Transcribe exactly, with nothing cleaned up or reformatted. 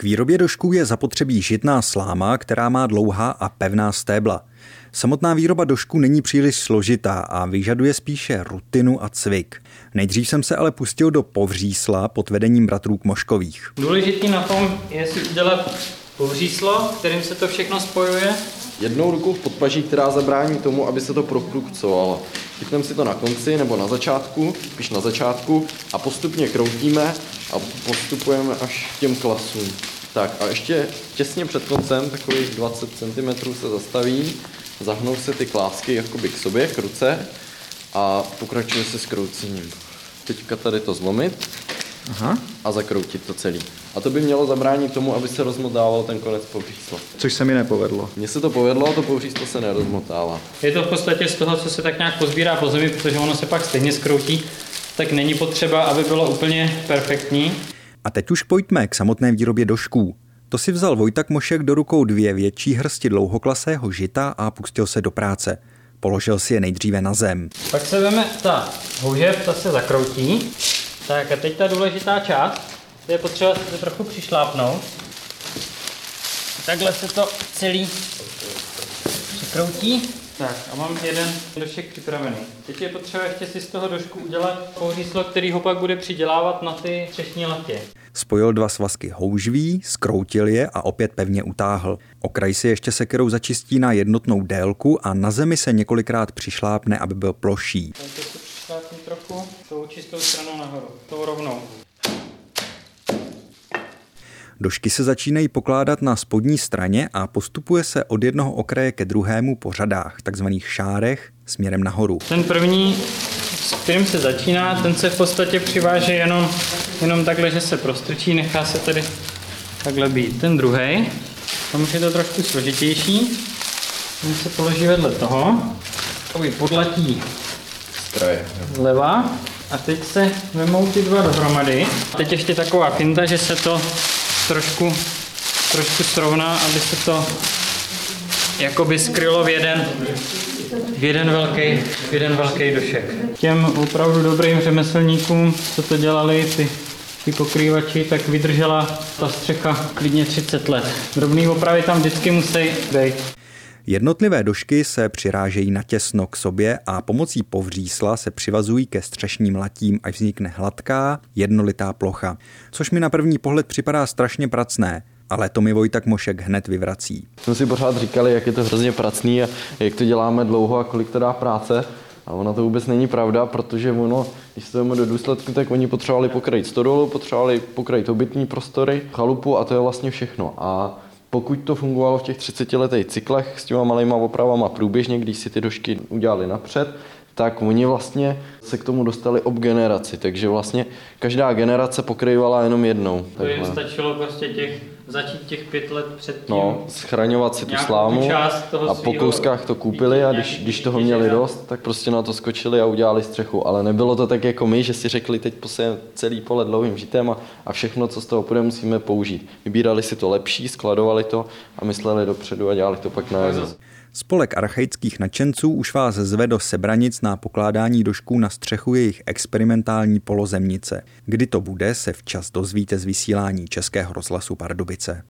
K výrobě došků je zapotřebí žitná sláma, která má dlouhá a pevná stébla. Samotná výroba došků není příliš složitá a vyžaduje spíše rutinu a cvik. Nejdřív jsem se ale pustil do povřísla pod vedením bratrů Kmoškových. Důležitý na tom je si udělat povříslo, kterým se to všechno spojuje. Jednou rukou v podpaží, která zabrání tomu, aby se to prokrucovalo. Chytneme si to na konci nebo na začátku, spíš na začátku a postupně kroutíme a postupujeme až k těm klasům. Tak a ještě těsně před koncem, takových dvacet centimetrů se zastaví, zahnou se ty klásky jakoby k sobě, k ruce a pokračuje se s kroucením. Teďka tady to zlomit. Aha. A zakroutit to celý. A to by mělo zabránit tomu, aby se rozmotával ten konec povřísla. Což se mi nepovedlo. Mně se to povedlo, to povříslo se nerozmotává. Je to v podstatě z toho, co se tak nějak pozbírá po zemi, protože ono se pak stejně skroutí, tak není potřeba, aby bylo úplně perfektní. A teď už pojďme k samotné výrobě došků. To si vzal Vojta Kmošek do rukou dvě větší hrsti dlouhoklasého žita a pustil se do práce. Položil si je nejdříve na zem. Pak se veme ta houžev, ta se zakroutí. Tak a teď ta důležitá část, to je potřeba se trochu přišlápnout. Takhle se to celý přikroutí. Tak a mám jeden došek připravený. Teď je potřeba ještě si z toho došku udělat povříslo, který ho pak bude přidělávat na ty střešní latě. Spojil dva svazky houžví, zkroutil je a opět pevně utáhl. Okraj si ještě sekerou začistí na jednotnou délku a na zemi se několikrát přišlápne, aby byl plošší. Teď se přišlápnu trochu tou čistou stranou nahoru, tou rovnou. Došky se začínají pokládat na spodní straně a postupuje se od jednoho okraje ke druhému po řadách, takzvaných šárech, směrem nahoru. Ten první, s kterým se začíná, ten se v podstatě přiváže jenom, jenom takhle, že se prostrčí, nechá se tady takhle být. Ten druhý, tam už je to trošku složitější, ten se položí vedle toho, takový podlatí zleva a teď se vemou ty dva dohromady. Teď ještě taková finta, že se to trošku, trošku srovná, aby se to jakoby skrylo v jeden, v jeden velký, v jeden velký došek. Těm opravdu dobrým řemeslníkům, co to dělali, ty, ty pokrývači, tak vydržela ta střecha klidně třicet let. Drobný opravy tam vždycky musí být. Jednotlivé došky se přirážejí natěsno k sobě a pomocí povřísla se přivazují ke střešním latím, až vznikne hladká, jednolitá plocha. Což mi na první pohled připadá strašně pracné, ale to mi Vojta Kmošek hned vyvrací. Jsme si pořád říkali, jak je to hrozně pracný a jak to děláme dlouho a kolik to dá práce. A ono to vůbec není pravda, protože ono, když se jdeme do důsledku, tak oni potřebovali pokrýt stodolu, potřebovali pokrýt obytní prostory, chalupu a to je vlastně všechno. A pokud to fungovalo v těch třicetiletých cyklech s těma malýma opravama průběžně, když si ty došky udělali napřed, tak oni vlastně se k tomu dostali ob generaci, takže vlastně každá generace pokrývala jenom jednou. To jim stačilo prostě těch, začít těch pět let předtím. No, schraňovat si tu slámu a po kouskách to koupili a když, když toho měli dost, tak prostě na to skočili a udělali střechu. Ale nebylo to tak jako my, že si řekli, teď posejeme celý pole dlouhým žitem a, a všechno, co z toho půjde, musíme použít. Vybírali si to lepší, skladovali to a mysleli dopředu a dělali to pak na jedno. Spolek archaických nadšenců už vás zve do Sebranic na pokládání došků na střechu jejich experimentální polozemnice. Kdy to bude, se včas dozvíte z vysílání Českého rozhlasu Pardubice.